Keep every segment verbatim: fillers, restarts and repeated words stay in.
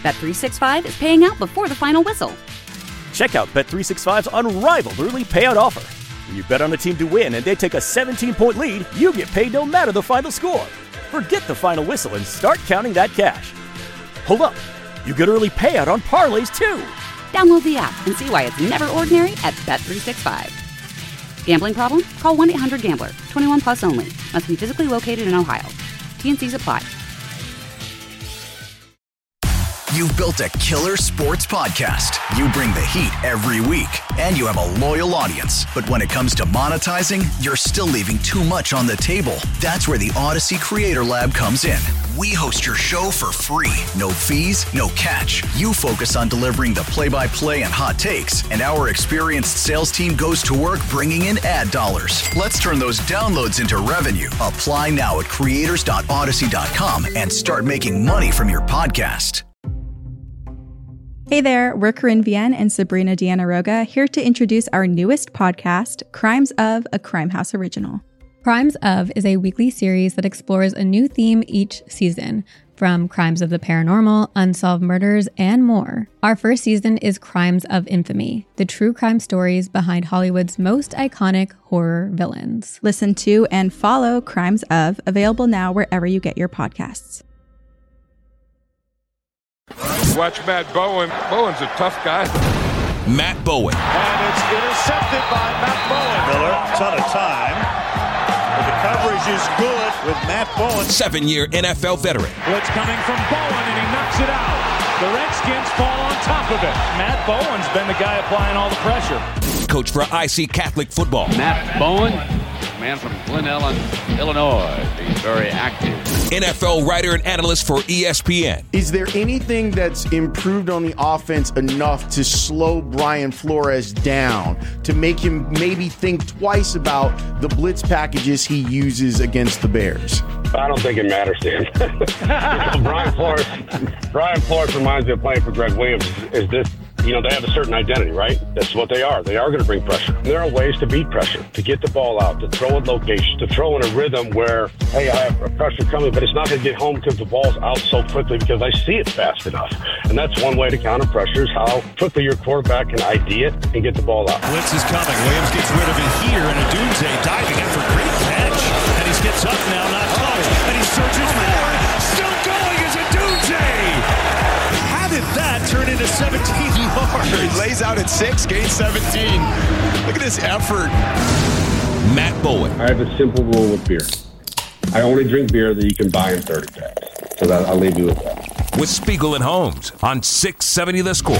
Bet three sixty-five is paying out before the final whistle. Check out Bet three sixty-five's unrivaled early payout offer. When you bet on a team to win and they take a seventeen-point lead, you get paid no matter the final score. Forget the final whistle and start counting that cash. Hold up. You get early payout on parlays, too. Download the app and see why it's never ordinary at Bet three sixty-five. Gambling problem? Call one eight hundred gambler. twenty-one plus only. Must be physically located in Ohio. T N Cs apply. You've built a killer sports podcast. You bring the heat every week, and you have a loyal audience. But when it comes to monetizing, you're still leaving too much on the table. That's where the Odyssey Creator Lab comes in. We host your show for free. No fees, no catch. You focus on delivering the play-by-play and hot takes, and our experienced sales team goes to work bringing in ad dollars. Let's turn those downloads into revenue. Apply now at creators dot odyssey dot com and start making money from your podcast. Hey there, we're Corinne Vienne and Sabrina Diana-Roga here to introduce our newest podcast, Crimes of, a Crime House original. Crimes of is a weekly series that explores a new theme each season, from crimes of the paranormal, unsolved murders, and more. Our first season is Crimes of Infamy, the true crime stories behind Hollywood's most iconic horror villains. Listen to and follow Crimes of, available now wherever you get your podcasts. Watch Matt Bowen. Bowen's a tough guy. Matt Bowen. And it's intercepted by Matt Bowen. Miller, ton of time. But the coverage is good with Matt Bowen. Seven-year N F L veteran. Blitz coming from Bowen, and he knocks it out. The Redskins fall on top of it. Matt Bowen's been the guy applying all the pressure. Coach for I C Catholic football. Matt Bowen, man from Glen Ellen, Illinois. He's very active. N F L writer and analyst for E S P N. Is there anything that's improved on the offense enough to slow Brian Flores down, to make him maybe think twice about the blitz packages he uses against the Bears? I don't think it matters to him. You know, Brian Flores, Brian Flores reminds me of playing for Greg Williams. Is this, you know, they have a certain identity, right? That's what they are. They are going to bring pressure. There are ways to beat pressure, to get the ball out, to throw in location, to throw in a rhythm where, hey, I have a pressure coming, but it's not going to get home because the ball's out so quickly because I see it fast enough. And that's one way to counter pressure is how quickly your quarterback can I D it and get the ball out. Blitz is coming. Williams gets rid of it here, and Adunze diving in for a great catch. And he gets up now, not touched. And he searches forward. Still going is Adunze. How did that turn into seventeen yards? He lays out at six, gains seventeen. Look at this effort. Matt Bowen. I have a simple rule with beer. I only drink beer that you can buy in thirty packs. So that, I'll leave you with that. With Spiegel and Holmes on six seventy The Score.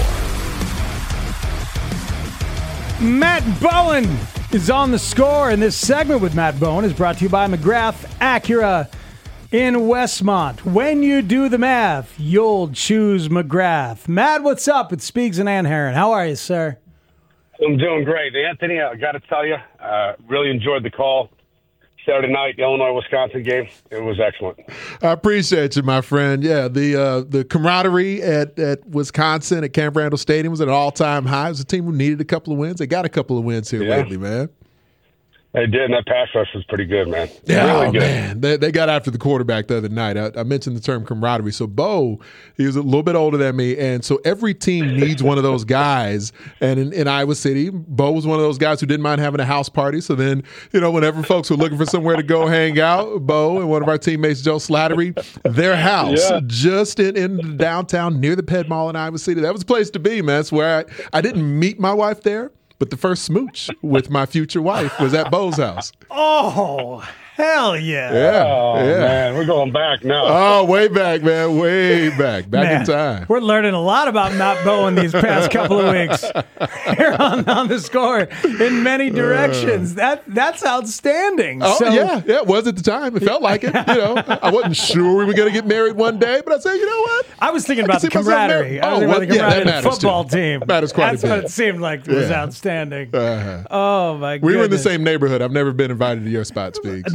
Matt Bowen is on The Score, and this segment with Matt Bowen is brought to you by McGrath Acura in Westmont. When you do the math, you'll choose McGrath. Matt, what's up? It's Speegs and Ann Herron. How are you, sir? I'm doing great. Anthony, I got to tell you, uh, really enjoyed the call. Saturday night, Illinois-Wisconsin game. It was excellent. I appreciate you, my friend. Yeah, the uh, the camaraderie at, at Wisconsin at Camp Randall Stadium was at an all-time high. It was a team who needed a couple of wins. They got a couple of wins here yeah. lately, man. They did, and that pass rush was pretty good, man. Yeah, really oh, good. man. They, they got after the quarterback the other night. I, I mentioned the term camaraderie. So, Bo, he was a little bit older than me, and so every team needs one of those guys. And in, in Iowa City, Bo was one of those guys who didn't mind having a house party. So then, you know, whenever folks were looking for somewhere to go hang out, Bo and one of our teammates, Joe Slattery, their house yeah. just in, in downtown near the Ped Mall in Iowa City. That was a place to be, man. That's where I, I didn't meet my wife there. But the first smooch with my future wife was at Bo's house. Oh, hell yeah. Yeah. Oh, yeah. man. We're going back now. Oh, way back, man. Way back. Back man, in time. We're learning a lot about Matt Bowen these past couple of weeks here on, on The Score in many directions. Uh, that That's outstanding. Oh, so, yeah. Yeah, it was at the time. It felt like it. You know, I wasn't sure we were going to get married one day, but I said, you know what? I was thinking I about the camaraderie. I was oh, thinking well, about the camaraderie yeah, of the football too. team. Matters quite That's a bit. what it seemed like was yeah. outstanding. Uh-huh. Oh, my goodness. We were in the same neighborhood. I've never been invited to your spot, Speaks.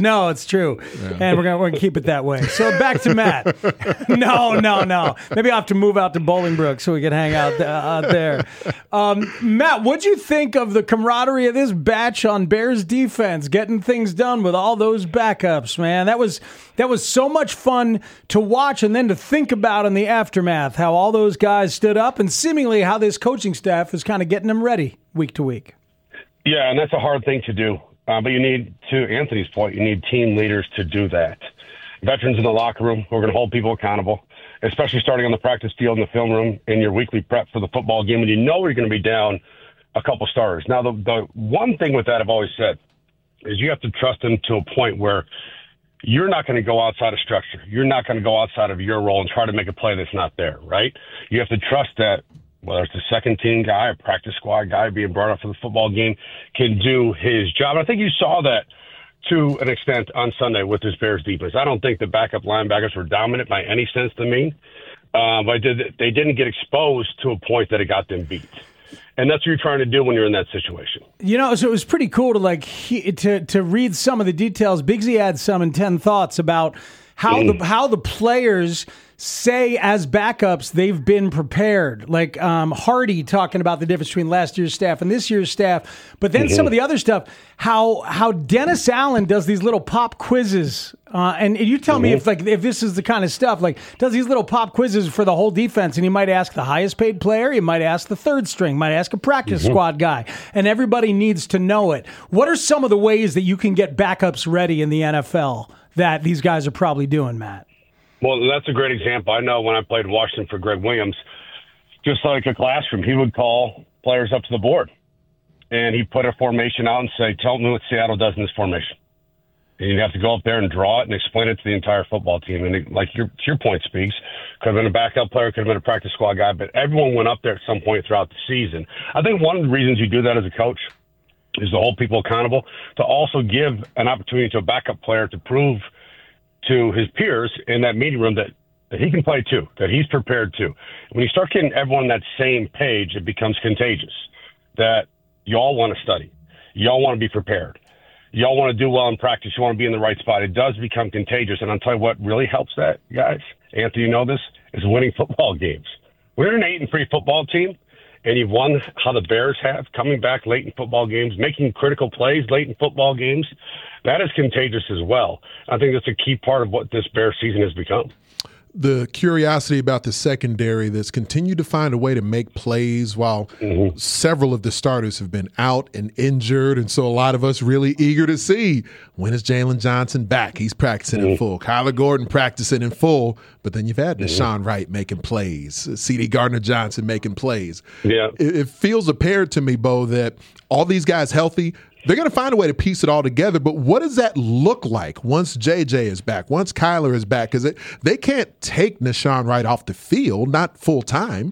No, it's true. Yeah. And we're going to keep it that way. So back to Matt. no, no, no. Maybe I'll have to move out to Bolingbrook so we can hang out, uh, out there. Um, Matt, what'd you think of the camaraderie of this batch on Bears defense, getting things done with all those backups, man? That was that was so much fun to watch and then to think about in the aftermath, how all those guys stood up and seemingly how this coaching staff is kind of getting them ready week to week. Yeah, and that's a hard thing to do. Uh, but you need, to Anthony's point, you need team leaders to do that. Veterans in the locker room who are going to hold people accountable, especially starting on the practice field in the film room in your weekly prep for the football game when you know you're going to be down a couple starters. Now, the, the one thing with that I've always said is you have to trust them to a point where you're not going to go outside of structure. You're not going to go outside of your role and try to make a play that's not there, right? You have to trust that whether it's a second team guy, a practice squad guy being brought up for the football game, can do his job. And I think you saw that to an extent on Sunday with this Bears defense. I don't think the backup linebackers were dominant by any sense to me, uh, but did, they didn't get exposed to a point that it got them beat. And that's what you're trying to do when you're in that situation. You know, so it was pretty cool to like he, to to read some of the details. Bigsy had some in ten thoughts about how mm. the how the players say as backups they've been prepared. Like um, Hardy talking about the difference between last year's staff and this year's staff. But then mm-hmm. some of the other stuff, how how Dennis Allen does these little pop quizzes. Uh, and you tell mm-hmm. me if like if this is the kind of stuff, like does these little pop quizzes for the whole defense, and he might ask the highest paid player, he might ask the third string, might ask a practice mm-hmm. squad guy, and everybody needs to know it. What are some of the ways that you can get backups ready in the N F L that these guys are probably doing, Matt? Well, that's a great example. I know when I played Washington for Greg Williams, just like a classroom, he would call players up to the board, and he'd put a formation out and say, tell me what Seattle does in this formation. And you'd have to go up there and draw it and explain it to the entire football team. And it, like your your point speaks, could have been a backup player, could have been a practice squad guy, but everyone went up there at some point throughout the season. I think one of the reasons you do that as a coach is to hold people accountable, to also give an opportunity to a backup player to prove to his peers in that meeting room that, that he can play too, that he's prepared too. When you start getting everyone on that same page, it becomes contagious, that you all want to study. You all want to be prepared. You all want to do well in practice. You want to be in the right spot. It does become contagious. And I'll tell you what really helps that, guys, Anthony, you know this, is winning football games. We're an eight and three football team, and you've won how the Bears have, coming back late in football games, making critical plays late in football games. That is contagious as well. I think that's a key part of what this Bears season has become. The curiosity about the secondary that's continued to find a way to make plays while mm-hmm. several of the starters have been out and injured. And so a lot of us really eager to see, when is Jalen Johnson back? He's practicing mm-hmm. in full. Kyler Gordon practicing in full. But then you've had mm-hmm. Nashawn Wright making plays, C D Gardner-Johnson making plays. Yeah, It, it feels apparent to me, Bo, that all these guys healthy, they're going to find a way to piece it all together, but what does that look like once J J is back, once Kyler is back? Because they can't take Nashawn Wright off the field, not full time.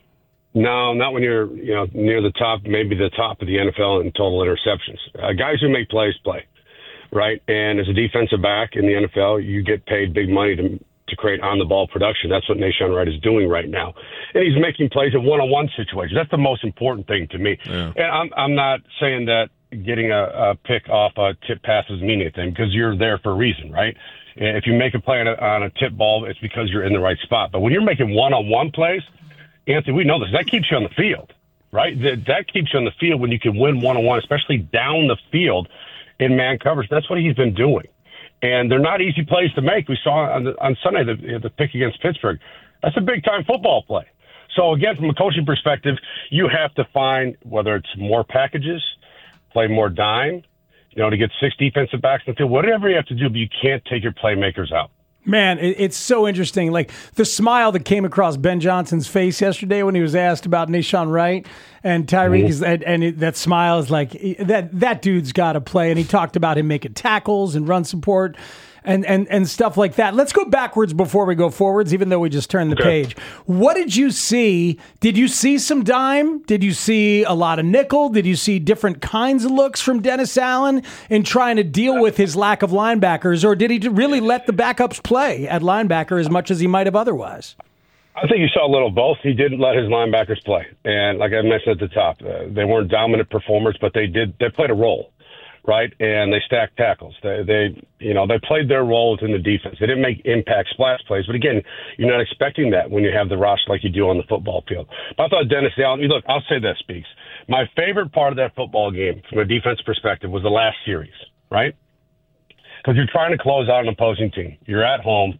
No, not when you're you know near the top, maybe the top of the N F L in total interceptions. Uh, guys who make plays play, right? And as a defensive back in the N F L, you get paid big money to to create on-the-ball production. That's what Nashawn Wright is doing right now. And he's making plays in one-on-one situations. That's the most important thing to me. Yeah. And I'm I'm not saying that getting a, a pick off a tip pass doesn't mean anything, because you're there for a reason, right? If you make a play on a, on a tip ball, it's because you're in the right spot. But when you're making one-on-one plays, Anthony, we know this, that keeps you on the field, right? That, that keeps you on the field when you can win one-on-one, especially down the field in man coverage. That's what he's been doing. And they're not easy plays to make. We saw on, the, on Sunday the, the pick against Pittsburgh. That's a big-time football play. So, again, from a coaching perspective, you have to find, whether it's more packages, play more dime, you know, to get six defensive backs in the field, whatever you have to do, but you can't take your playmakers out. Man, it's so interesting. Like the smile that came across Ben Johnson's face yesterday when he was asked about Nashawn Wright and Tyreek, mm-hmm. and, and it, that smile is like, that that dude's got to play. And he talked about him making tackles and run support and, and, and stuff like that. Let's go backwards before we go forwards, even though we just turned the okay. page. What did you see? Did you see some dime? Did you see a lot of nickel? Did you see different kinds of looks from Dennis Allen in trying to deal with his lack of linebackers? Or did he really let the backups play at linebacker as much as he might have otherwise? I think you saw a little of both. He didn't let his linebackers play. And like I mentioned at the top, uh, they weren't dominant performers, but they did. They played a role. right? And they stacked tackles. They, they, you know, they played their roles in the defense. They didn't make impact splash plays, but again, you're not expecting that when you have the roster like you do on the football field. But I thought Dennis Allen. Look, I'll say this, Speaks. My favorite part of that football game, from a defense perspective, was the last series, right? Because you're trying to close out an opposing team. You're at home,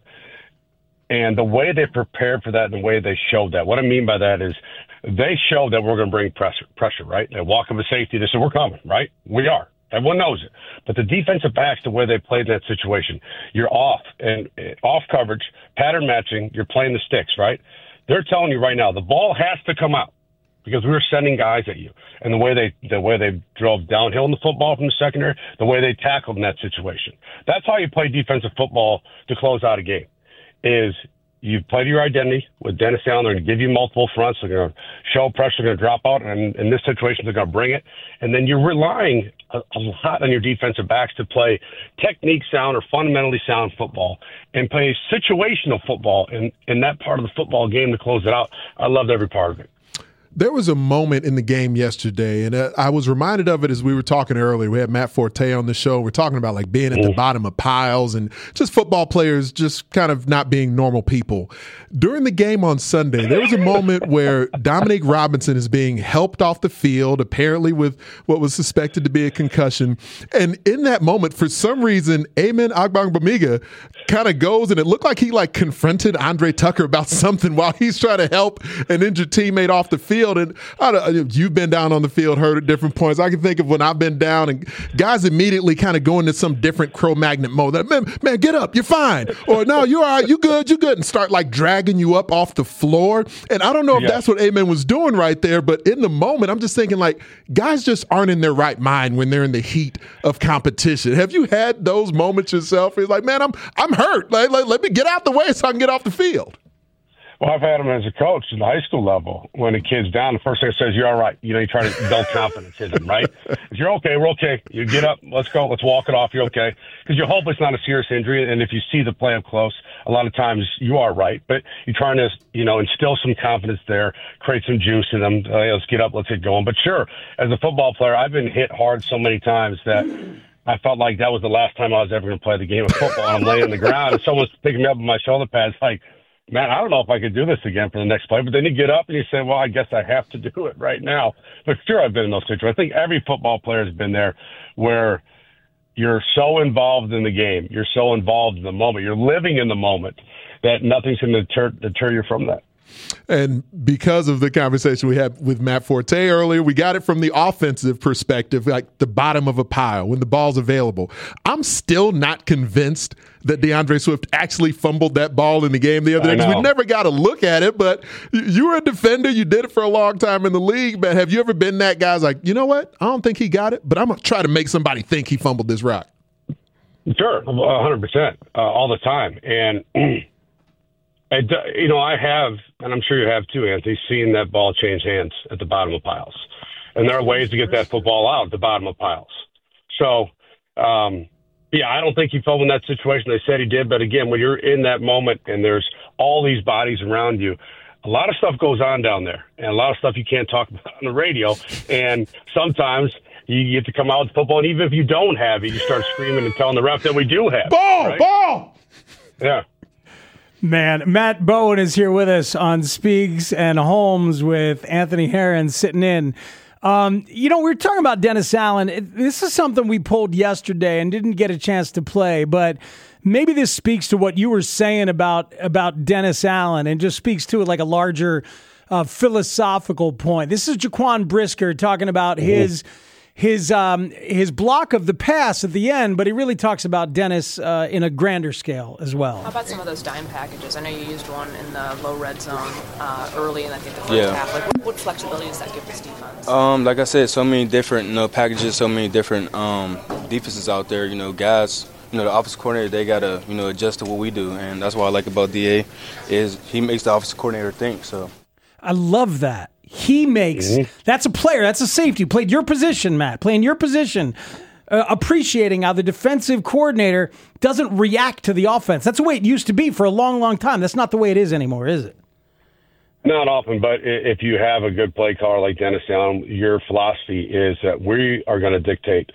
and the way they prepared for that and the way they showed that. What I mean by that is they showed that we're going to bring pressure, pressure, right? They walk up a safety. They said, we're coming, right? We are. Everyone knows it. But the defensive backs, the way they played in that situation, you're off and off coverage, pattern matching, you're playing the sticks, right? They're telling you right now, the ball has to come out because we were sending guys at you. And the way they the way they drove downhill in the football from the secondary, the way they tackled in that situation. That's how you play defensive football to close out a game, is you've played your identity with Dennis Allen. They're going to give you multiple fronts. They're going to show pressure. They're going to drop out. And in this situation, they're going to bring it. And then you're relying a, a lot on your defensive backs to play technique sound or fundamentally sound football and play situational football in, in that part of the football game to close it out. I loved every part of it. There was a moment in the game yesterday, and I was reminded of it as we were talking earlier. We had Matt Forte on the show. We're talking about like being at the bottom of piles and just football players just kind of not being normal people. During the game on Sunday, there was a moment where Dominique Robinson is being helped off the field, apparently with what was suspected to be a concussion. And in that moment, for some reason, Amen Agbangbamiga kind of goes, and it looked like he like confronted Andre Tucker about something while he's trying to help an injured teammate off the field. And I don't, you've been down on the field, heard at different points. I can think of when I've been down and guys immediately kind of go into some different Cro-Magnon mode. Like, man, man, get up, you're fine. Or no, you're all right, you good, you good. And start like dragging you up off the floor. And I don't know if yeah. that's what Amen was doing right there, but in the moment, I'm just thinking like guys just aren't in their right mind when they're in the heat of competition. Have you had those moments yourself? It's like, man, I'm I'm hurt. Like, like, let me get out the way so I can get off the field. Well, I've had them as a coach at the high school level. When a kid's down, the first thing it says, you're all right. You know, you try to build confidence in them, right? If you're okay, we're okay. You get up, let's go, let's walk it off, you're okay. Because you hope it's not a serious injury, and if you see the play up close, a lot of times you are right. But you're trying to, you know, instill some confidence there, create some juice in them. Uh, let's get up, let's get going. But sure, as a football player, I've been hit hard so many times that I felt like that was the last time I was ever going to play the game of football. And I'm laying on the ground, and someone's picking me up on my shoulder pads like, man, I don't know if I could do this again for the next play. But then you get up and you say, well, I guess I have to do it right now. But sure, I've been in those situations. I think every football player has been there where you're so involved in the game. You're so involved in the moment. You're living in the moment that nothing's going to deter, deter you from that. And because of the conversation we had with Matt Forte earlier, we got it from the offensive perspective, like the bottom of a pile when the ball's available. I'm still not convinced that DeAndre Swift actually fumbled that ball in the game the other day. We never got to look at it, but you were a defender. You did it for a long time in the league. But have you ever been that guy's like, you know what? I don't think he got it, but I'm going to try to make somebody think he fumbled this rock. Sure, one hundred percent, uh, all the time. And you know, I have, and I'm sure you have too, Anthony, seen that ball change hands at the bottom of piles. And there are ways to get that football out at the bottom of piles. So, um, yeah, I don't think he fell in that situation. They said he did. But again, when you're in that moment and there's all these bodies around you, a lot of stuff goes on down there. And a lot of stuff you can't talk about on the radio. And sometimes you get to come out with football. And even if you don't have it, you start screaming and telling the ref that we do have ball, right? ball. Yeah. Man, Matt Bowen is here with us on Speaks and Holmes with Anthony Herron sitting in. Um, you know, we were talking about Dennis Allen. It, this is something we pulled yesterday and didn't get a chance to play, but maybe this speaks to what you were saying about, about Dennis Allen and just speaks to it like a larger uh, philosophical point. This is Jaquan Brisker talking about mm-hmm. his his um, his block of the pass at the end, but he really talks about Dennis uh, in a grander scale as well. How about some of those dime packages? I know you used one in the low red zone uh, early in I think the first yeah. half. Like, what, what flexibility does that give this defense? Um, like I said, so many different you know packages, so many different um, defenses out there. You know, guys. You know, the offensive coordinator, they got to, you know, adjust to what we do. And that's what I like about D A is he makes the offensive coordinator think. So I love that. He makes mm-hmm. – that's a player. That's a safety. Played your position, Matt. Playing your position. Uh, appreciating how the defensive coordinator doesn't react to the offense. That's the way it used to be for a long, long time. That's not the way it is anymore, is it? Not often, but if you have a good play caller like Dennis Allen, your philosophy is that we are going to dictate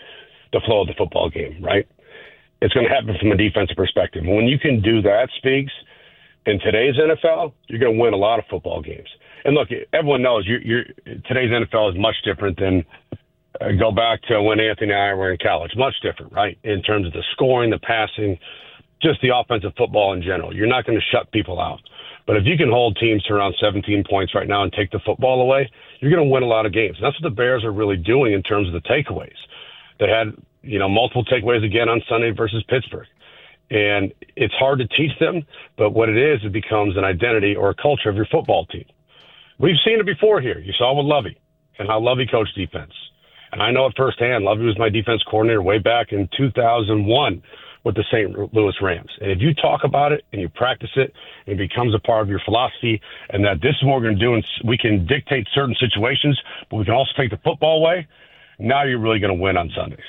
the flow of the football game, right? It's going to happen from a defensive perspective. When you can do that, Speaks, in today's N F L, you're going to win a lot of football games. And look, everyone knows you're, you're, today's N F L is much different than uh, go back to when Anthony and I were in college. Much different, right? In terms of the scoring, the passing, just the offensive football in general. You're not going to shut people out. But if you can hold teams to around seventeen points right now and take the football away, you're going to win a lot of games. And that's what the Bears are really doing in terms of the takeaways. They had, you know, multiple takeaways again on Sunday versus Pittsburgh. And it's hard to teach them, but what it is, it becomes an identity or a culture of your football team. We've seen it before here. You saw with Lovey and how Lovey coached defense. And I know it firsthand. Lovey was my defense coordinator way back in two thousand one with the Saint Louis Rams. And if you talk about it and you practice it, it becomes a part of your philosophy, and that this is what we're going to do, and we can dictate certain situations, but we can also take the football away. Now you're really going to win on Sundays.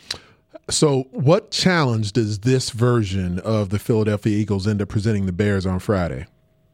So what challenge does this version of the Philadelphia Eagles end up presenting the Bears on Friday?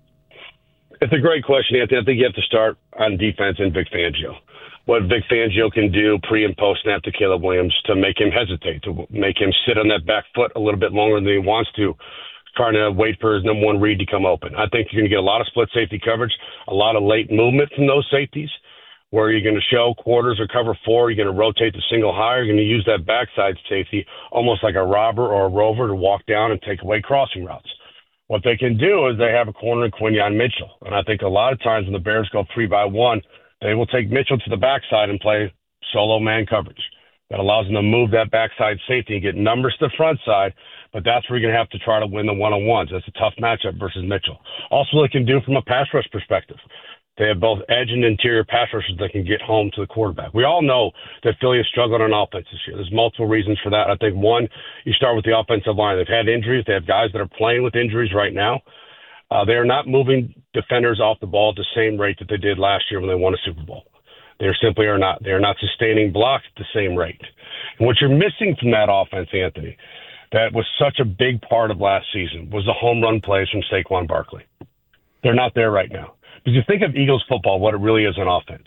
It's a great question, Anthony. I think you have to start on defense and Vic Fangio. What Vic Fangio can do pre and post snap to Caleb Williams to make him hesitate, to make him sit on that back foot a little bit longer than he wants to, trying to wait for his number one read to come open. I think you're going to get a lot of split safety coverage, a lot of late movement from those safeties, where you're going to show quarters or cover four, you're going to rotate the single high, you're going to use that backside safety almost like a robber or a rover to walk down and take away crossing routes. What they can do is they have a corner in Quinyon Mitchell. And I think a lot of times when the Bears go three by one, they will take Mitchell to the backside and play solo man coverage. That allows them to move that backside safety and get numbers to the front side, but that's where you're going to have to try to win the one-on-ones. That's a tough matchup versus Mitchell. Also, what they can do from a pass rush perspective. They have both edge and interior pass rushers that can get home to the quarterback. We all know that Philly is struggling on offense this year. There's multiple reasons for that. I think, one, you start with the offensive line. They've had injuries. They have guys that are playing with injuries right now. Uh, they are not moving defenders off the ball at the same rate that they did last year when they won a Super Bowl. They simply are not. They are not sustaining blocks at the same rate. And what you're missing from that offense, Anthony, that was such a big part of last season, was the home run plays from Saquon Barkley. They're not there right now. Because you think of Eagles football, what it really is on offense.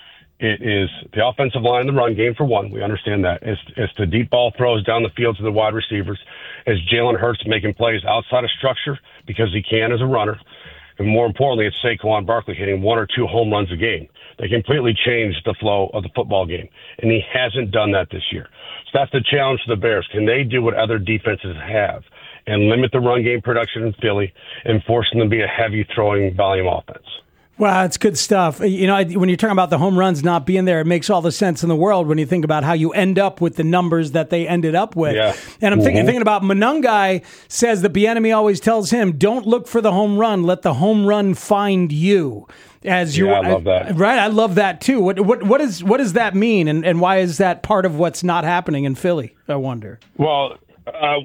It is the offensive line in the run game, for one. We understand that. It's, it's the deep ball throws down the field to the wide receivers. It's Jalen Hurts making plays outside of structure because he can as a runner. And more importantly, it's Saquon Barkley hitting one or two home runs a game. They completely changed the flow of the football game, and he hasn't done that this year. So that's the challenge for the Bears. Can they do what other defenses have and limit the run game production in Philly and force them to be a heavy throwing volume offense? Wow, it's good stuff. You know, when you're talking about the home runs not being there, it makes all the sense in the world when you think about how you end up with the numbers that they ended up with. Yeah. And I'm mm-hmm. thinking, thinking about Monungai says that Bieniemy always tells him, don't look for the home run, let the home run find you. As you, yeah, I love that. Right, I love that too. What what what is what does that mean, and, and why is that part of what's not happening in Philly? I wonder. Well, uh,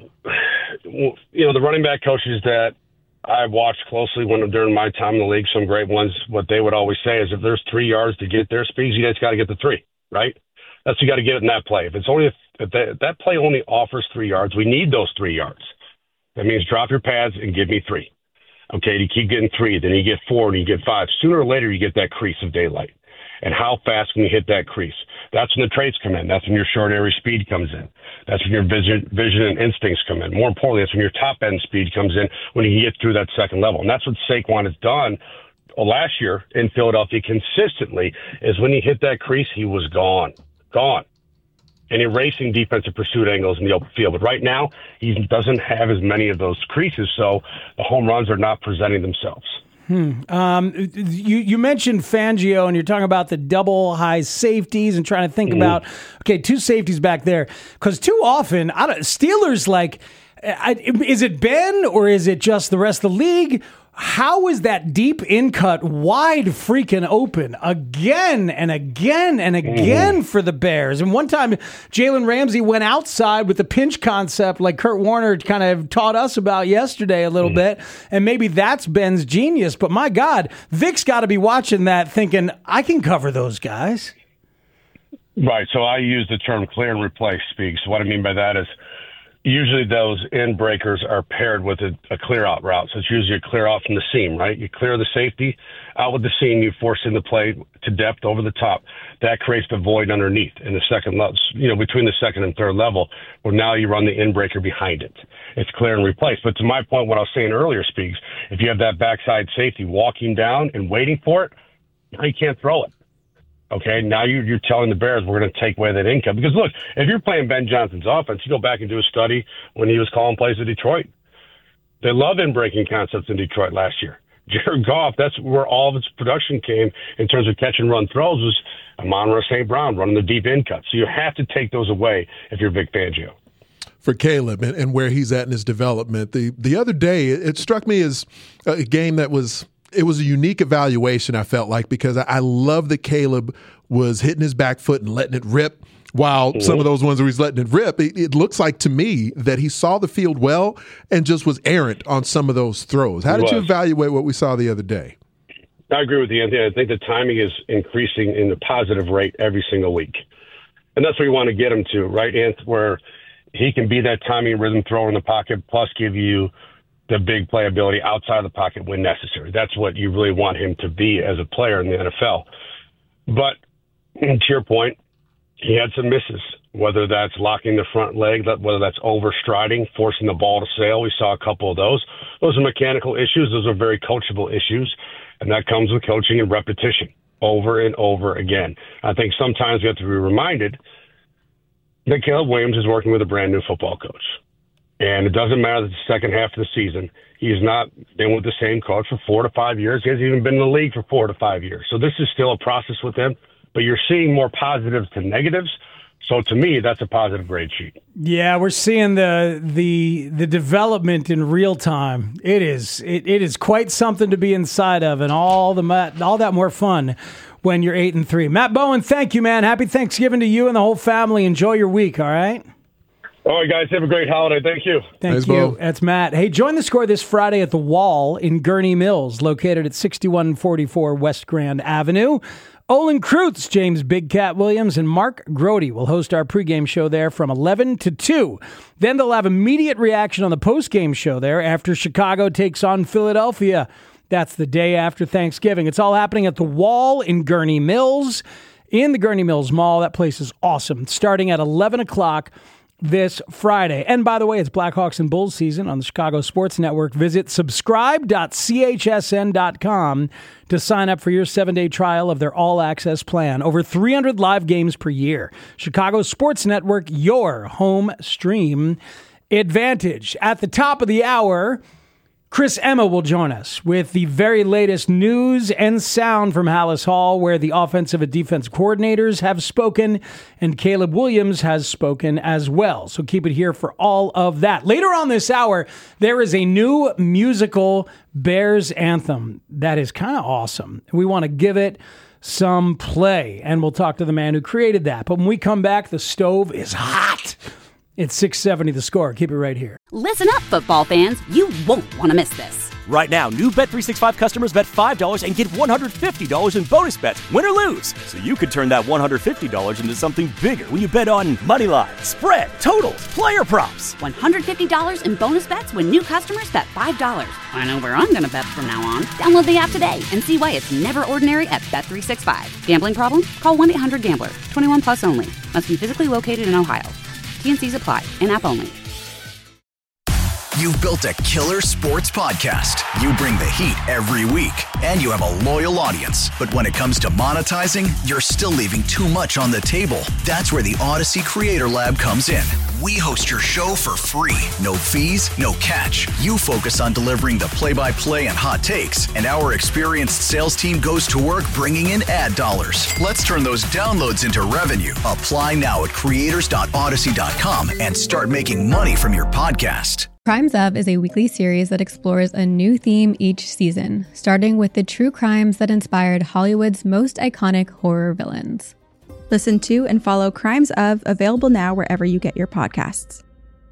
you know, the running back coaches that I watched closely when during my time in the league, some great ones, what they would always say is if there's three yards to get their speeds, you guys got to get the three, right? That's you got to get it in that play. If it's only if that, if that play only offers three yards, we need those three yards. That means drop your pads and give me three. Okay, you keep getting three, then you get four, and you get five. Sooner or later, you get that crease of daylight. And how fast can you hit that crease? That's when the traits come in. That's when your short area speed comes in. That's when your vision, vision and instincts come in. More importantly, that's when your top end speed comes in when you get through that second level. And that's what Saquon has done last year in Philadelphia consistently, is when he hit that crease, he was gone, gone. And erasing defensive pursuit angles in the open field. But right now, he doesn't have as many of those creases, so the home runs are not presenting themselves. Hmm. Um, you, you mentioned Fangio, and you're talking about the double high safeties and trying to think mm-hmm. about, okay, two safeties back there. Because too often, I don't, Steelers, like, I, is it Ben or is it just the rest of the league? How is that deep in cut wide freaking open again and again and again mm-hmm. for the Bears? And one time, Jalen Ramsey went outside with the pinch concept like Kurt Warner kind of taught us about yesterday a little mm-hmm. bit. And maybe that's Ben's genius. But my God, Vic's got to be watching that thinking, I can cover those guys. Right. So I use the term clear and replace, Speaks. So what I mean by that is usually those end breakers are paired with a, a clear out route. So it's usually a clear out from the seam, right? You clear the safety out with the seam, you force in the play to depth over the top. That creates the void underneath in the second level, you know, between the second and third level, where now you run the end breaker behind it. It's clear and replace. But to my point, what I was saying earlier, Speaks, if you have that backside safety walking down and waiting for it, now you can't throw it. Okay, now you're, you're telling the Bears we're going to take away that income. Because, look, if you're playing Ben Johnson's offense, you go back and do a study when he was calling plays at Detroit. They love in-breaking concepts in Detroit last year. Jared Goff, that's where all of its production came in terms of catch-and-run throws, was Amon-Ra Saint Brown running the deep in cuts. So you have to take those away if you're Vic Fangio. For Caleb and, and where he's at in his development, the, the other day, it, it struck me as a game that was – it was a unique evaluation, I felt like, because I, I love that Caleb was hitting his back foot and letting it rip, while mm-hmm. some of those ones where he's letting it rip, it, it looks like to me that he saw the field well and just was errant on some of those throws. How did you evaluate what we saw the other day? I agree with you, Anthony. I think the timing is increasing in the positive rate every single week. And that's where you want to get him to, right, Anth, where he can be that timing rhythm thrower in the pocket, plus give you the big playability outside of the pocket when necessary. That's what you really want him to be as a player in the N F L. But to your point, he had some misses, whether that's locking the front leg, whether that's overstriding, forcing the ball to sail. We saw a couple of those. Those are mechanical issues. Those are very coachable issues, and that comes with coaching and repetition over and over again. I think sometimes we have to be reminded that Caleb Williams is working with a brand new football coach. And it doesn't matter that the second half of the season, he's not been with the same coach for four to five years. He hasn't even been in the league for four to five years. So this is still a process with him, but you're seeing more positives than negatives. So to me, that's a positive grade sheet. Yeah, we're seeing the the the development in real time. It is it, it is quite something to be inside of, and all the all that more fun when you're eight and three. Matt Bowen, thank you, man. Happy Thanksgiving to you and the whole family. Enjoy your week. All right. All right, guys, have a great holiday. Thank you. Thank Thanks, you. Bo. That's Matt. Hey, join the Score this Friday at The Wall in Gurnee Mills, located at sixty-one forty-four West Grand Avenue. Olin Kreutz, James Big Cat Williams, and Mark Grody will host our pregame show there from eleven to two. Then they'll have immediate reaction on the postgame show there after Chicago takes on Philadelphia. That's the day after Thanksgiving. It's all happening at The Wall in Gurnee Mills, in the Gurnee Mills Mall. That place is awesome. Starting at eleven o'clock this Friday. And by the way, it's Blackhawks and Bulls season on the Chicago Sports Network. Visit subscribe dot c h s n dot com to sign up for your seven-day trial of their all-access plan. Over three hundred live games per year. Chicago Sports Network, your home stream advantage. At the top of the hour, Chris Emma will join us with the very latest news and sound from Halas Hall, where the offensive and defensive coordinators have spoken, and Caleb Williams has spoken as well. So keep it here for all of that. Later on this hour, there is a new musical Bears anthem that is kind of awesome. We want to give it some play, and we'll talk to the man who created that. But when we come back, the stove is hot. It's six seventy The Score. Keep it right here. Listen up, football fans. You won't want to miss this. Right now, new Bet three sixty-five customers bet five dollars and get one hundred fifty dollars in bonus bets, win or lose. So you could turn that one hundred fifty dollars into something bigger when you bet on money line, spread, totals, player props. one hundred fifty dollars in bonus bets when new customers bet five dollars. I know where I'm going to bet from now on. Download the app today and see why it's never ordinary at Bet three sixty-five. Gambling problem? Call one eight hundred gambler. twenty-one plus only. Must be physically located in Ohio. T N Cs apply. In-app only. You've built a killer sports podcast. You bring the heat every week, and you have a loyal audience. But when it comes to monetizing, you're still leaving too much on the table. That's where the Odyssey Creator Lab comes in. We host your show for free. No fees, no catch. You focus on delivering the play-by-play and hot takes, and our experienced sales team goes to work bringing in ad dollars. Let's turn those downloads into revenue. Apply now at creators dot odyssey dot com and start making money from your podcast. Crimes Of is a weekly series that explores a new theme each season, starting with the true crimes that inspired Hollywood's most iconic horror villains. Listen to and follow Crimes Of, available now wherever you get your podcasts.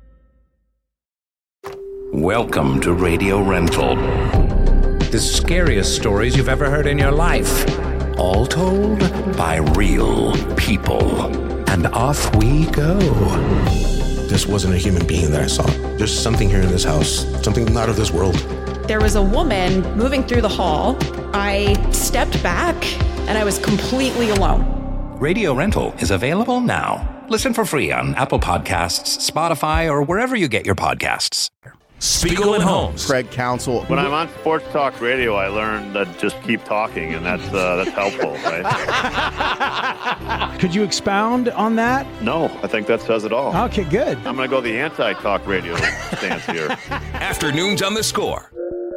Welcome to Radio Rental. The scariest stories you've ever heard in your life. All told by real people. And off we go. this wasn't a human being that I saw. There's something here in this house, something not of this world. There was a woman moving through the hall. I stepped back and I was completely alone. Radio Rental is available now. Listen for free on Apple Podcasts, Spotify, or wherever you get your podcasts. Spiegel and Holmes. Craig Counsell. When I'm on Sports Talk Radio, I learned that just keep talking, and that's uh, that's helpful, right? Could you expound on that? No, I think that says it all. Okay, good. I'm going to go the anti-talk radio stance here. Afternoons on the Score.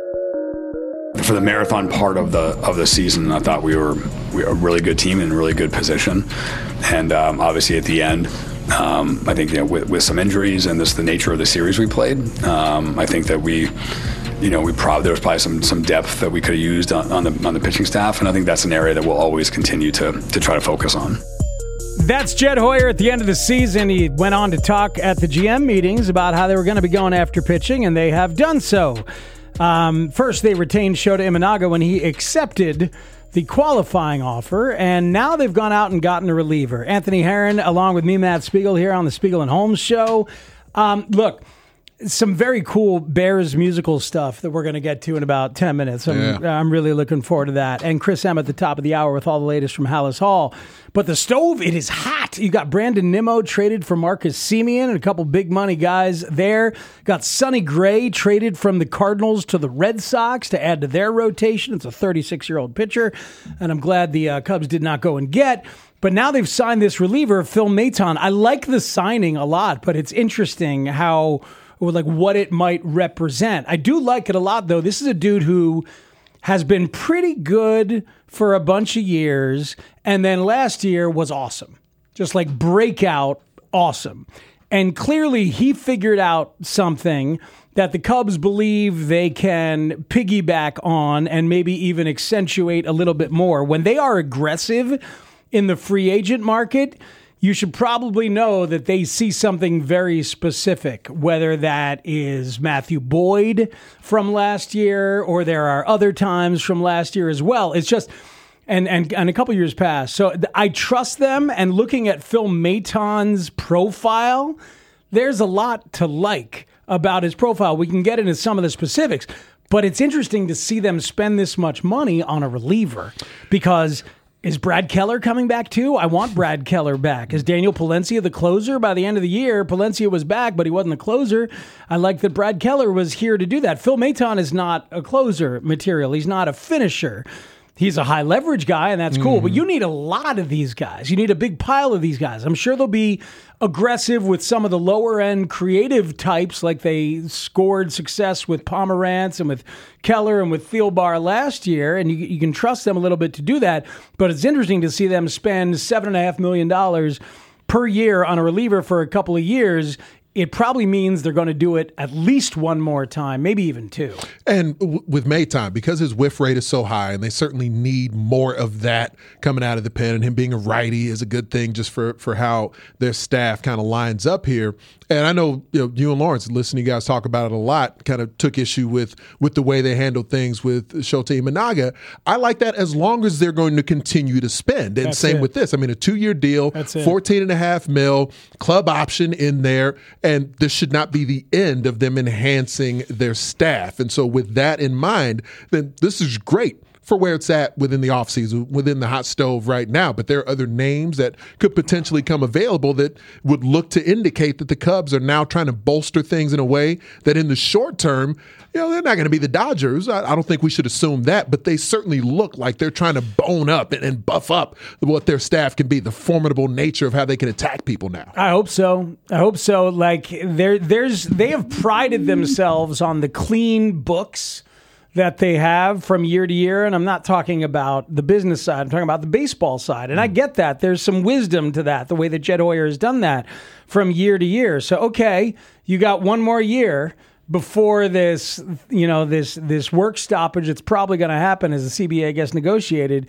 For the marathon part of the of the season, I thought we were we were a really good team in a really good position, and um, obviously at the end, um, I think you know with, with some injuries and this the nature of the series we played, um, I think that we, you know, we probably there was probably some some depth that we could have used on, on the on the pitching staff, and I think that's an area that we'll always continue to to try to focus on. That's Jed Hoyer at the end of the season. He went on to talk at the G M meetings about how they were going to be going after pitching, and they have done so. Um, first, they retained Shota Imanaga when he accepted the qualifying offer, and now they've gone out and gotten a reliever. Anthony Herron, along with me, Matt Spiegel, here on the Spiegel and Holmes Show. Um, look, some very cool Bears musical stuff that we're going to get to in about ten minutes. I'm, Yeah. I'm really looking forward to that. And Chris M at the top of the hour with all the latest from Hallis Hall. But the stove, it is hot. You got Brandon Nimmo traded for Marcus Semien and a couple big money guys there. Got Sonny Gray traded from the Cardinals to the Red Sox to add to their rotation. It's a thirty-six-year-old pitcher, and I'm glad the uh, Cubs did not go and get. But now they've signed this reliever, Phil Maton. I like the signing a lot, but it's interesting how, or like what it might represent. I do like it a lot, though. This is a dude who has been pretty good for a bunch of years, and then last year was awesome. Just like breakout awesome. And clearly he figured out something that the Cubs believe they can piggyback on and maybe even accentuate a little bit more. When they are aggressive in the free agent market, you should probably know that they see something very specific, whether that is Matthew Boyd from last year or there are other times from last year as well. It's just, and and, and a couple years past. So I trust them, and looking at Phil Maton's profile, there's a lot to like about his profile. We can get into some of the specifics, but it's interesting to see them spend this much money on a reliever because is Brad Keller coming back too? I want Brad Keller back. Is Daniel Palencia the closer by the end of the year? Palencia was back, but he wasn't the closer. I like that Brad Keller was here to do that. Phil Maton is not a closer material. He's not a finisher. He's a high leverage guy, and that's cool. Mm. But you need a lot of these guys. You need a big pile of these guys. I'm sure they'll be aggressive with some of the lower end creative types, like they scored success with Pomerantz and with Keller and with Thielbar last year, and you, you can trust them a little bit to do that. But it's interesting to see them spend seven and a half million dollars per year on a reliever for a couple of years. It probably means they're going to do it at least one more time, maybe even two. And w- with Maton, because his whiff rate is so high, and they certainly need more of that coming out of the pen, and him being a righty is a good thing just for, for how their staff kind of lines up here. And I know, you know, you and Lawrence, listening to you guys talk about it a lot, kind of took issue with with the way they handled things with Shota Imanaga. I like that as long as they're going to continue to spend. And That's same it. with this. I mean, a two-year deal, That's it. fourteen and a half mil, club option in there, and this should not be the end of them enhancing their staff. And so with that in mind, then this is great for where it's at within the offseason, within the hot stove right now. But there are other names that could potentially come available that would look to indicate that the Cubs are now trying to bolster things in a way that in the short term, you know, they're not going to be the Dodgers. I, I don't think we should assume that, but they certainly look like they're trying to bone up and, and buff up what their staff can be, the formidable nature of how they can attack people now. I hope so. I hope so. Like there, there's, they have prided themselves on the clean books that they have from year to year. And I'm not talking about the business side. I'm talking about the baseball side. And I get that. There's some wisdom to that, the way that Jed Hoyer has done that from year to year. So, okay, you got one more year before this, you know, this, this work stoppage that's probably going to happen as the C B A gets negotiated.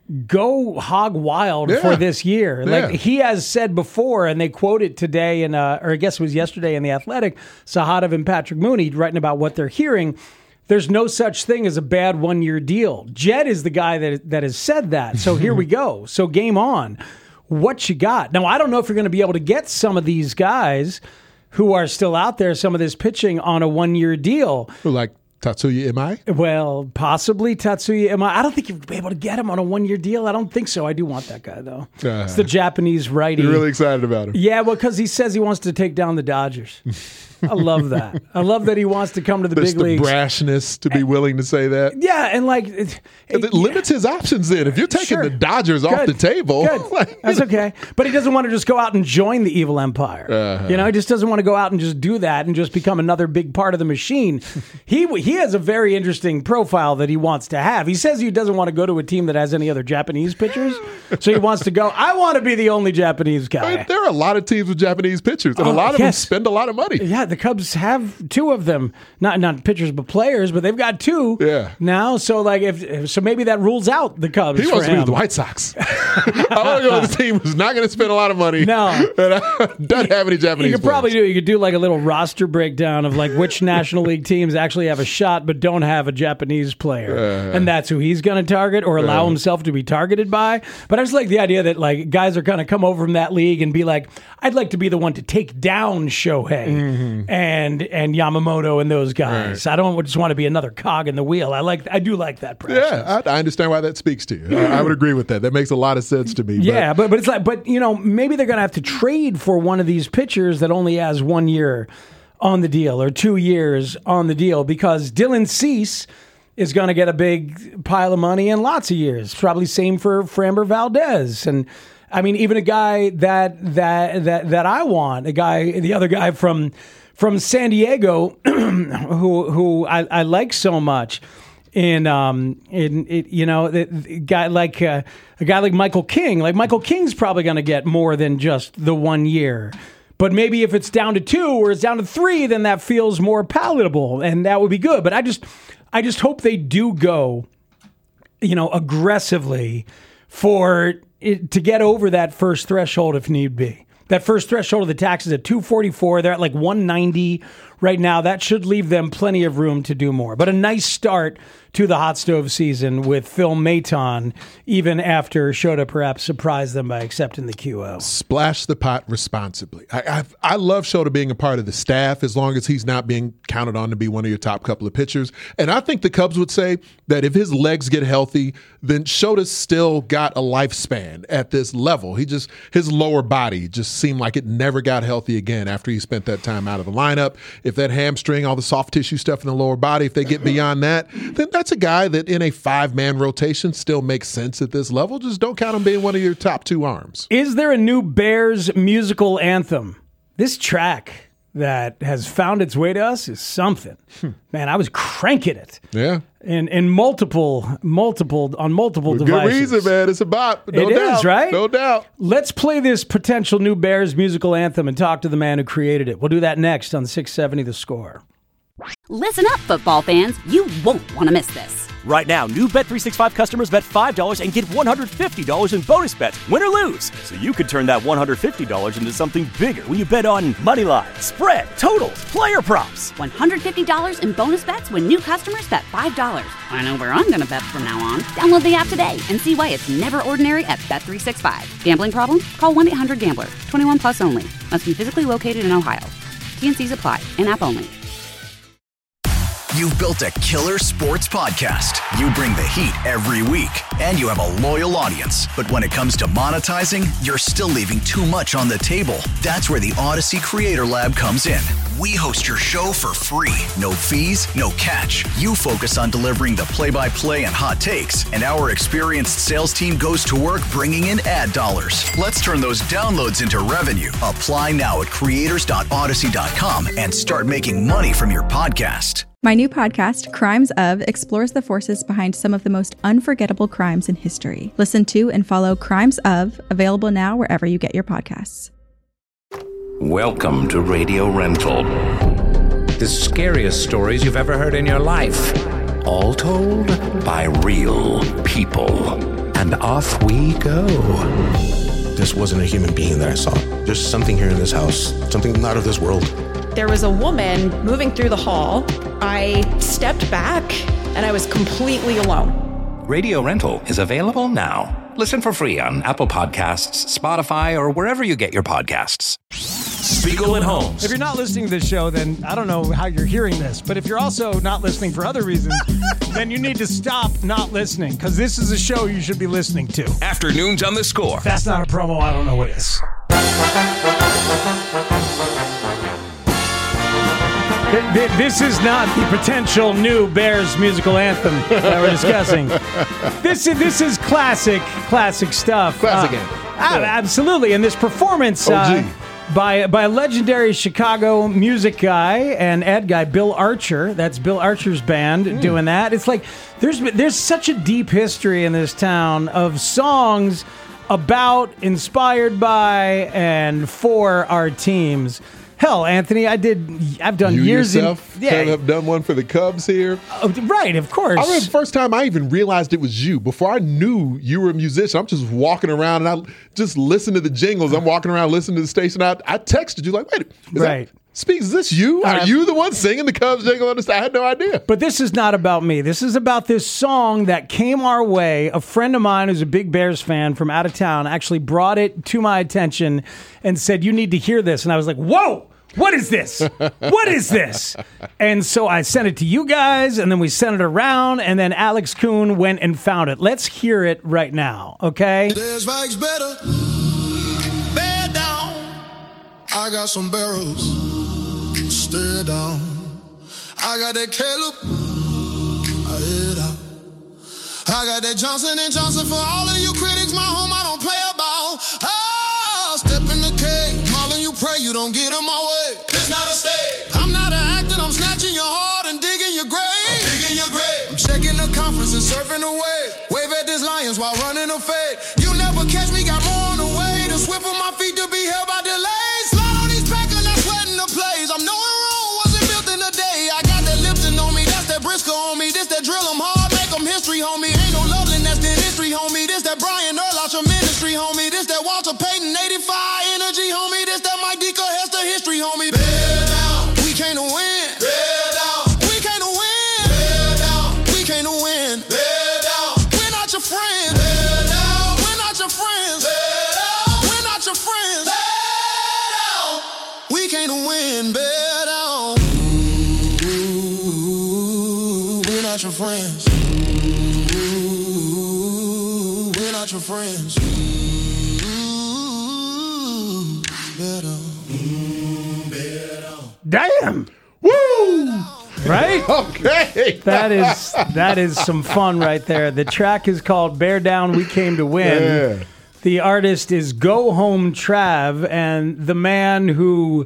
Go hog wild yeah. for this year. Yeah. Like he has said before, and they quote it today in, uh, or I guess it was yesterday in The Athletic, Sahadev and Patrick Mooney writing about what they're hearing. There's no such thing as a bad one-year deal. Jed is the guy that that has said that. So here we go. So game on. What you got? Now, I don't know if you're going to be able to get some of these guys who are still out there, some of this pitching on a one-year deal. Like Tatsuya Imai? Well, possibly Tatsuya Imai. I don't think you'd be able to get him on a one-year deal. I don't think so. I do want that guy, though. Uh, it's the Japanese righty. You're really excited about him. Yeah, well, because he says he wants to take down the Dodgers. I love that. I love that he wants to come to the There's big the leagues. brashness to be willing to say that. Yeah, and like... It, it, it limits his options then. If you're taking sure. the Dodgers Good. off the table... Good. That's okay. But he doesn't want to just go out and join the evil empire. Uh-huh. You know, he just doesn't want to go out and just do that and just become another big part of the machine. he He has a very interesting profile that he wants to have. He says he doesn't want to go to a team that has any other Japanese pitchers. So he wants to go, I want to be the only Japanese guy. I mean, there are a lot of teams with Japanese pitchers, and oh, a lot of yes. them spend a lot of money. Yeah, the Cubs have two of them, not not pitchers but players, but they've got two yeah. now. So like, if so, maybe that rules out the Cubs. He for wants to him. be with the White Sox. I want to go with the team who's not going to spend a lot of money. No, and doesn't have any Japanese. You could players. probably do. You could do like a little roster breakdown of like which National League teams actually have a shot but don't have a Japanese player, uh, and that's who he's going to target or allow uh, himself to be targeted by. But I just like the idea that like guys are going to come over from that league and be like, I'd like to be the one to take down Shohei mm-hmm. and and Yamamoto and those guys. Right. I don't just want to be another cog in the wheel. I like. I do like that process. Yeah, I, I understand why that speaks to you. I, I would agree with that. That makes a lot of sense to me. Yeah, but but it's like, but you know, maybe they're going to have to trade for one of these pitchers that only has one year on the deal or two years on the deal because Dylan Cease is going to get a big pile of money and lots of years. Probably same for Framber Valdez. And I mean, even a guy that that that that I want, a guy, the other guy from from San Diego, who who I, I like so much. In um in it you know the, the guy like uh, a guy like Michael King, like Michael King's probably going to get more than just the one year. But maybe if it's down to two or it's down to three, then that feels more palatable, and that would be good. But I just, I just hope they do go, you know, aggressively for it to get over that first threshold if need be. That first threshold of the tax is at two forty-four. They're at like one ninety right now. That should leave them plenty of room to do more. But a nice start to the hot stove season with Phil Maton, even after Shota perhaps surprised them by accepting the Q O. Splash the pot responsibly. I I've, I love Shota being a part of the staff as long as he's not being counted on to be one of your top couple of pitchers. And I think the Cubs would say that if his legs get healthy, then Shota's still got a lifespan at this level. He just, his lower body just seemed like it never got healthy again after he spent that time out of the lineup. If that hamstring, all the soft tissue stuff in the lower body, if they get beyond that, then that's a guy that in a five-man rotation still makes sense at this level. Just don't count him being one of your top two arms. Is there a new Bears musical anthem? This track that has found its way to us is something. Hmm. Man, I was cranking it. Yeah. In in multiple, multiple, on multiple With devices. Good reason, man. It's a bop. No it doubt. is, right? No doubt. Let's play this potential new Bears musical anthem and talk to the man who created it. We'll do that next on six seventy The Score. Listen up, football fans. You won't want to miss this. Right now, new Bet three sixty-five customers bet five dollars and get one hundred fifty dollars in bonus bets, win or lose. So you could turn that one hundred fifty dollars into something bigger when you bet on money line, spread, totals, player props. one hundred fifty dollars in bonus bets when new customers bet five dollars. I know where I'm going to bet from now on. Download the app today and see why it's never ordinary at Bet three sixty-five. Gambling problem? Call one eight hundred gambler. twenty-one plus only. Must be physically located in Ohio. T and C's apply. In-app only. You've built a killer sports podcast. You bring the heat every week, and you have a loyal audience. But when it comes to monetizing, you're still leaving too much on the table. That's where the Odyssey Creator Lab comes in. We host your show for free. No fees, no catch. You focus on delivering the play-by-play and hot takes, and our experienced sales team goes to work bringing in ad dollars. Let's turn those downloads into revenue. Apply now at creators dot odyssey dot com and start making money from your podcast. My new podcast, Crimes Of, explores the forces behind some of the most unforgettable crimes in history. Listen to and follow Crimes Of, available now wherever you get your podcasts. Welcome to Radio Rental. The scariest stories you've ever heard in your life. All told by real people. And off we go. This wasn't a human being that I saw. There's something here in this house, something not of this world. There was a woman moving through the hall. I stepped back and I was completely alone. Radio Rental is available now. Listen for free on Apple Podcasts, Spotify, or wherever you get your podcasts. Spiegel and Holmes. If you're not listening to this show, then I don't know how you're hearing this. But if you're also not listening for other reasons, then you need to stop not listening, because this is a show you should be listening to. Afternoons on the Score. If that's not a promo, I don't know what is. This is not the potential new Bears musical anthem that we're discussing. This is this is classic, classic stuff. Classic uh, anthem. Yeah. Absolutely. And this performance uh, by by a legendary Chicago music guy and ad guy, Bill Archer. That's Bill Archer's band mm. doing that. It's like there's there's such a deep history in this town of songs about, inspired by, and for our teams. Hell, Anthony, I did. I've done you years. Yourself in, yeah, have done one for the Cubs here. Uh, right, of course. I remember the first time I even realized it was you. Before I knew you were a musician, I'm just walking around and I just listen to the jingles. I'm walking around listening to the station. I, I texted you like, wait, is right. that, Speaks, is this you? Are uh, you the one singing the Cubs jingle? I had no idea. But this is not about me. This is about this song that came our way. A friend of mine who's a big Bears fan from out of town actually brought it to my attention and said, you need to hear this. And I was like, whoa, what is this? What is this? And so I sent it to you guys, and then we sent it around, and then Alex Kuhn went and found it. Let's hear it right now, okay? There's Vikes better. Bear down. I got some barrels. Stay down. I got that Caleb. I head out. I got that Johnson and Johnson for all of you critics. My home, I don't play about. Oh, step in the cave. Calling you, pray you don't get in my way. It's not a stage. I'm not an actor. I'm snatching your heart and digging your grave. I'm digging your grave. I'm checking the conference and surfing the wave. Wave at these lions while running a fade. You never catch me. Got more on the way. To swift on my feet to be held by delays. Slide on these packers, not sweating the plays. I'm knowing. Briscoe on me, this that drill 'em hard, make 'em history, homie. Ain't no Loveland, that's the history, homie. This that Brian Earl out your ministry, homie. This that Walter Payton, eighty-five energy, homie. This that Mike Ditka, Hester history, homie. Bear down, we can't win. Bear down, we can't win. Bear down, we can't win. Bear down, we're not your friends. Bear down, we're not your friends. Bear down, we're not your friends. Bear down, we can't win. Bear down. We're not your friends. Ooh, we're not your friends. Ooh, better. Better. Damn. Woo! Right? Okay. That is that is some fun right there. The track is called Bear Down, We Came to Win. Yeah. The artist is Go Home Trav, and the man who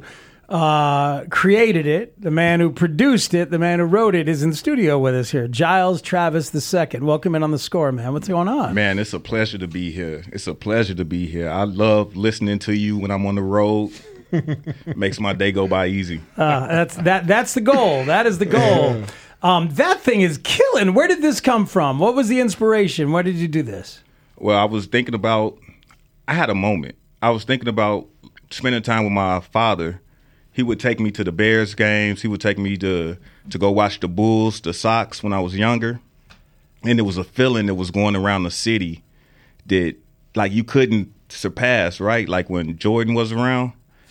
Uh, created it, the man who produced it, the man who wrote it is in the studio with us here. Giles Travis the Second. Welcome in on the Score, man. What's going on? Man, it's a pleasure to be here. It's a pleasure to be here. I love listening to you when I'm on the road. Makes my day go by easy. Uh, that's that. That's the goal. That is the goal. Um, that thing is killing. Where did this come from? What was the inspiration? Why did you do this? Well, I was thinking about, I had a moment. I was thinking about spending time with my father. He would take me to the Bears games. He would take me to to go watch the Bulls, the Sox when I was younger. And there was a feeling that was going around the city that, like, you couldn't surpass, right? Like when Jordan was around,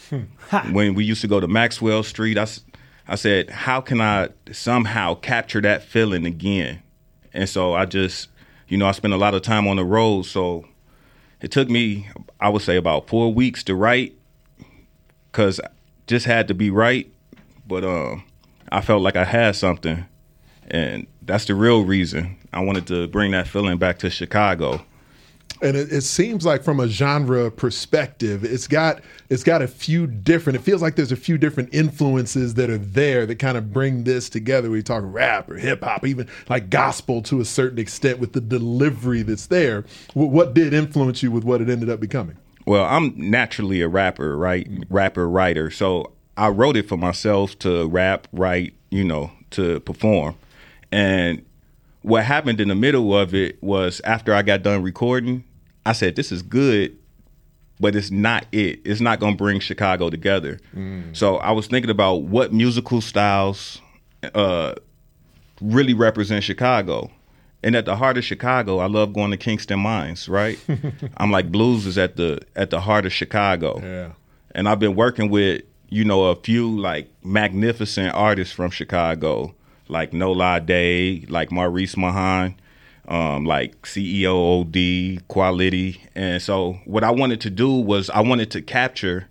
when we used to go to Maxwell Street, I, I said, how can I somehow capture that feeling again? And so I just, you know, I spent a lot of time on the road. So it took me, I would say, about four weeks to write, because just had to be right, but um, I felt like I had something, and that's the real reason I wanted to bring that feeling back to Chicago. And it, it seems like from a genre perspective, it's got it's got a few different, it feels like there's a few different influences that are there that kind of bring this together. We talk rap or hip hop, even like gospel to a certain extent with the delivery that's there. What did influence you with what it ended up becoming? Well, I'm naturally a rapper, right? Rapper, writer. So I wrote it for myself to rap, write, you know, to perform. And what happened in the middle of it was after I got done recording, I said, this is good, but it's not it. It's not going to bring Chicago together. Mm. So I was thinking about what musical styles uh, really represent Chicago. And at the heart of Chicago, I love going to Kingston Mines, right? I'm like, blues is at the at the heart of Chicago. Yeah. and I've been working with, you know, a few like magnificent artists from Chicago, like No Lie Day, like Maurice Mahan, um, like C E O O D, Quality. And so what I wanted to do was I wanted to capture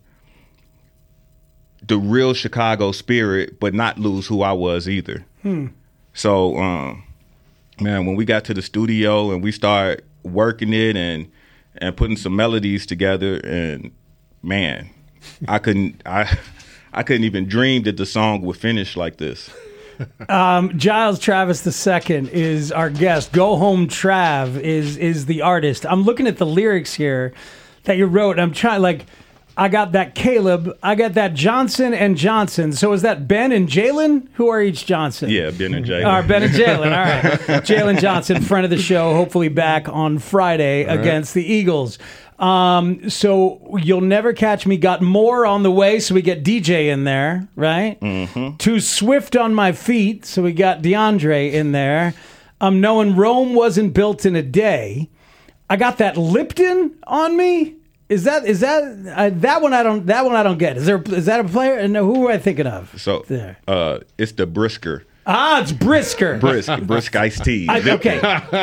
the real Chicago spirit, but not lose who I was either. Hmm. So, um, man, when we got to the studio and we started working it and and putting some melodies together, and man, I couldn't I I couldn't even dream that the song would finish like this. Um, Giles Travis the Second is our guest. Go Home Trav is is the artist. I'm looking at the lyrics here that you wrote. And I'm trying like. I got that Caleb. I got that Johnson and Johnson. So is that Ben and Jalen? Who are each Johnson? Yeah, Ben and Jalen. All right, Ben and Jalen. All right. Jalen Johnson, friend of the show, hopefully back on Friday All right. against the Eagles. Um, so You'll Never Catch Me got more on the way, so we get D J in there, right? Mm-hmm. Too Swift on My Feet, so we got DeAndre in there. Um, knowing Rome wasn't built in a day. I got that Lipton on me. Is that is that uh, that one? I don't that one I don't get. Is there is that a player? No, who am I thinking of? So there. Uh, it's the Brisker. Ah, it's Brisker. Brisk, Brisk iced tea. I, okay.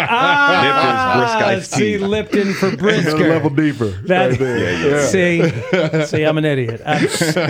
Ah, Lipton's Brisk iced tea. see, Lipton for Brisker. A level deeper. That, right there. Yeah, yeah. See, see, I'm an idiot. I'm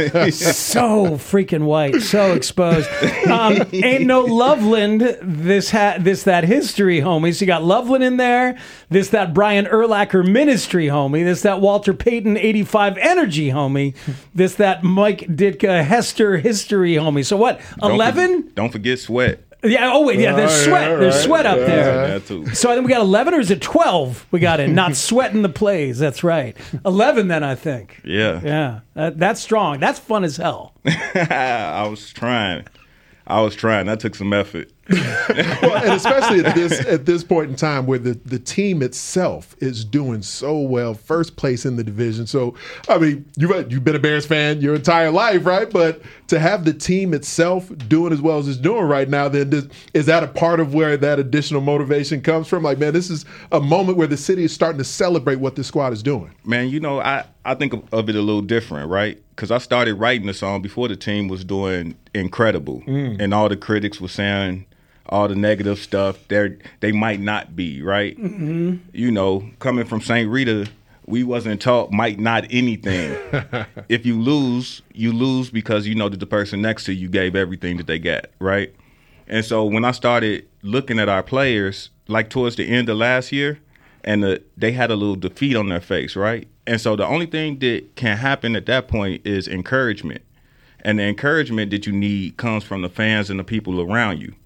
so freaking white, so exposed. Um, ain't no Loveland. This ha- this that history, homie. So you got Loveland in there. This that Brian Urlacher ministry, homie. This that Walter Payton eighty-five energy, homie. This that Mike Ditka Hester history, homie. So what? eleven? Don't, for, don't forget Sweat. Yeah. Oh wait. Yeah. There's Oh, sweat. yeah, There's right. sweat up Yeah, there. That too. So I think we got eleven, or is it twelve? We got it. Not sweating the plays. That's right. eleven then, I think. Yeah. Yeah. That, that's strong. That's fun as hell. I was trying. I was trying. That took some effort. Well, and especially at this at this point in time where the, the team itself is doing so well, first place in the division. So, I mean, you've, you've been a Bears fan your entire life, right? But to have the team itself doing as well as it's doing right now, then this, is that a part of where that additional motivation comes from? Like, man, this is a moment where the city is starting to celebrate what this squad is doing. Man, you know, I, I think of, of it a little different, right? Because I started writing the song before the team was doing incredible. Mm. And all the critics were saying all the negative stuff. They they might not be, right? Mm-hmm. You know, coming from Saint Rita, we wasn't taught might not anything. If you lose, you lose because you know that the person next to you gave everything that they got, right? And so when I started looking at our players, like towards the end of last year, and the, they had a little defeat on their face, right? And so the only thing that can happen at that point is encouragement. And the encouragement that you need comes from the fans and the people around you.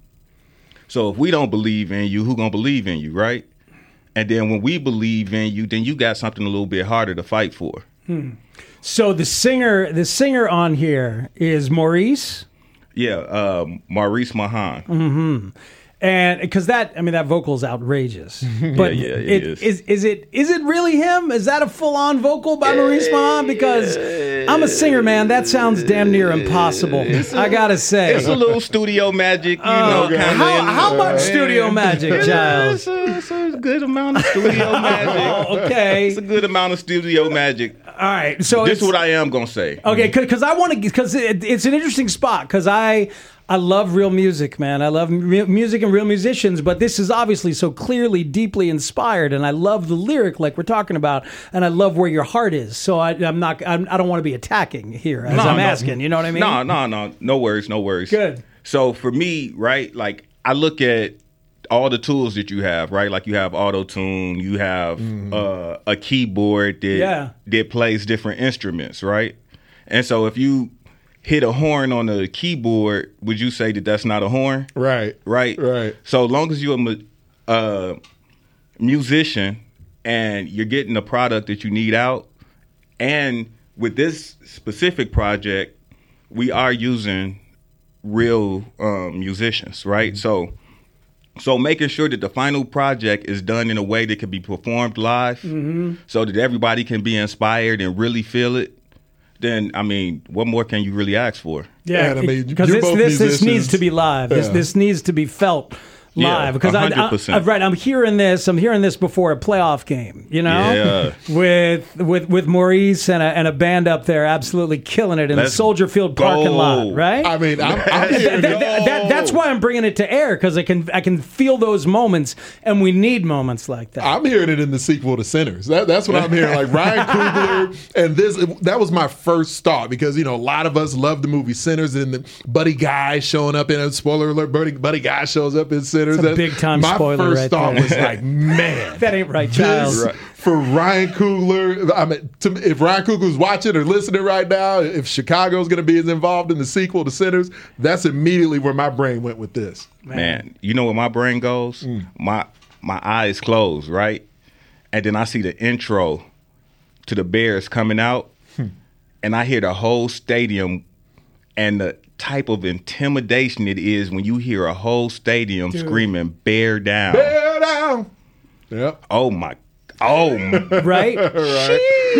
So if we don't believe in you, who gonna believe in you, right? And then when we believe in you, then you got something a little bit harder to fight for. Hmm. So the singer, the singer on here is Maurice. Yeah, um, Maurice Mahan. Mm-hmm. And because that, I mean, that vocal's outrageous. But yeah, yeah, it it, is. is is it is it really him? Is that a full on vocal by Maurice Mahan? Because I'm a singer, man. That sounds damn near impossible. I gotta say, It's a little studio magic, you Uh, know. Kind how, of how much studio magic, Giles? It's a, it's a good amount of studio magic. Oh, okay. It's a good amount of studio magic. All right, so this it's- is what I am gonna say. Okay, because I want to, because it, it's an interesting spot. Because I, I love real music, man. I love mu- music and real musicians. But this is obviously so clearly, deeply inspired, and I love the lyric, like we're talking about, and I love where your heart is. So I, I'm not, I'm, I don't want to be attacking here as No, I'm no. asking. You know what I mean? No, no, no, no worries, no worries. Good. So for me, right, like I look at all the tools that you have, right? Like you have auto tune, you have uh, a keyboard that Yeah. that plays different instruments, right? And so if you hit a horn on the keyboard, would you say that that's not a horn? Right. Right. Right. So long as you're a mu- uh, musician and you're getting the product that you need out, and with this specific project, we are using real um, musicians, right? So, so making sure that the final project is done in a way that can be performed live, Mhm. so that everybody can be inspired and really feel it. Then, I mean, what more can you really ask for? Yeah, And I mean, because you're this both this, this musicians. needs to be live. This Yeah. this needs to be felt Yeah, live because I, one hundred percent. I, I, right, I'm hearing this. I'm hearing this before a playoff game. You know, Yeah. with with with Maurice and a, and a band up there, absolutely killing it in Let's the Soldier Field parking go. lot. Right. I mean, I'm, I'm That- here. that- that- that- that's why I'm bringing it to air because I can I can feel those moments, and we need moments like that. I'm hearing it in the sequel to Sinners. That, that's what I'm hearing. Like Ryan Coogler, and this that was my first thought because you know a lot of us love the movie Sinners, and the Buddy Guy showing up in a spoiler alert. Buddy, Buddy Guy shows up in Sinners. It's a big time my spoiler first right thought there. was like, man, That ain't right, this Giles. for Ryan Coogler. I mean, to, if Ryan Coogler's watching or listening right now, if Chicago's going to be as involved in the sequel to Sinners, that's immediately where my brain went with this. Man, you know where my brain goes? Mm. My my eyes closed, right? And then I see the intro to the Bears coming out, Hmm. and I hear the whole stadium and the type of intimidation it is when you hear a whole stadium Dude. screaming "Bear down." Bear down. Yep. Oh my. Oh, right? Right.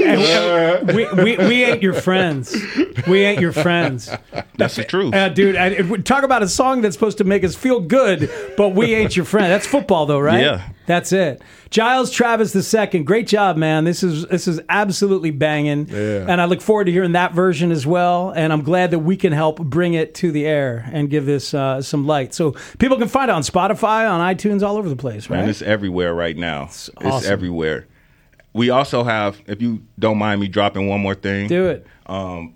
And we, we, we ain't your friends. We ain't your friends. That's the truth. Uh, dude, I, we talk about a song that's supposed to make us feel good, but we ain't your friend. That's football, though, right? Yeah. That's it. Giles Travis the second, great job, man. This is this is absolutely banging. Yeah. And I look forward to hearing that version as well. And I'm glad that we can help bring it to the air and give this uh, some light. So people can find it on Spotify, on iTunes, all over the place, right? Man, it's everywhere right now. It's, awesome. everywhere. We also have, if you don't mind me dropping one more thing. Do it. Um,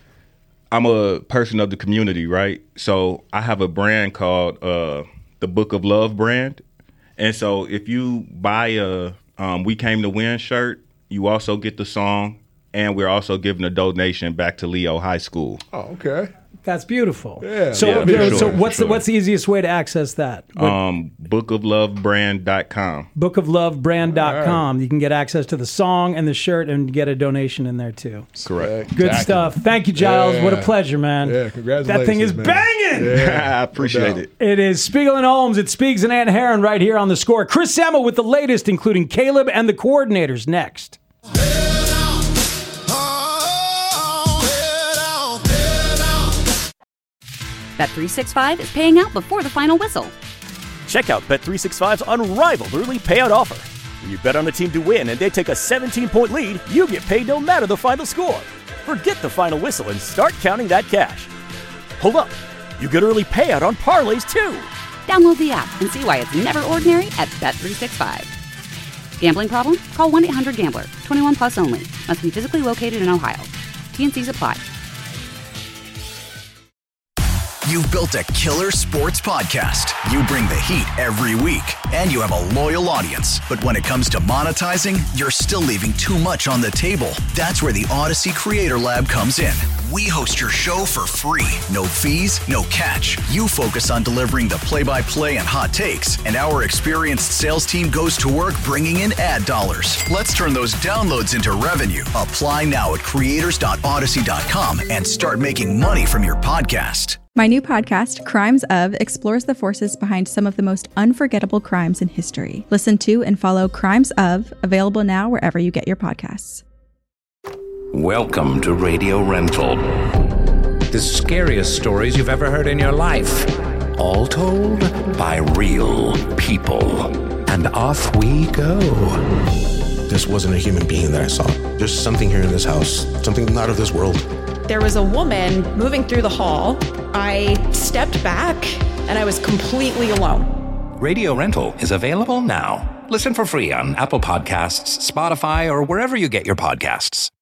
I'm a person of the community, right? So I have a brand called uh, the Book of Love brand. And so if you buy a um, We Came to Win shirt, you also get the song, and we're also giving a donation back to Leo High School. Oh, okay. That's beautiful. Yeah. So, Yeah, for so sure, what's for the sure. what's the easiest way to access that? Um, book of love brand dot com. book of love brand dot com. You can get access to the song and the shirt and get a donation in there too. Correct. Good stuff. Thank you, Giles. Yeah. What a pleasure, man. Yeah, congratulations. That thing is man. banging. I appreciate it. It is Spiegel and Holmes. It's Spiegs and Aunt Heron right here on The Score. Chris Semmel with the latest, including Caleb and the coordinators next. Bet three sixty-five is paying out before the final whistle. Check out Bet three sixty-five's unrivaled early payout offer. When you bet on a team to win and they take a seventeen-point lead, you get paid no matter the final score. Forget the final whistle and start counting that cash. Hold up. You get early payout on parlays too. Download the app and see why it's never ordinary at Bet three sixty-five. Gambling problem? Call one eight hundred gambler. twenty-one plus only. Must be physically located in Ohio. T N Cs apply. You've built a killer sports podcast. You bring the heat every week, and you have a loyal audience. But when it comes to monetizing, you're still leaving too much on the table. That's where the Odyssey Creator Lab comes in. We host your show for free. No fees, no catch. You focus on delivering the play-by-play and hot takes, and our experienced sales team goes to work bringing in ad dollars. Let's turn those downloads into revenue. Apply now at creators dot odyssey dot com and start making money from your podcast. My new podcast, Crimes Of, explores the forces behind some of the most unforgettable crimes in history. Listen to and follow Crimes Of, available now wherever you get your podcasts. Welcome to Radio Rental. The scariest stories you've ever heard in your life. All told by real people. And off we go. This wasn't a human being that I saw. There's something here in this house, something not of this world. There was a woman moving through the hall. I stepped back and I was completely alone. Radio Rental is available now. Listen for free on Apple Podcasts, Spotify, or wherever you get your podcasts.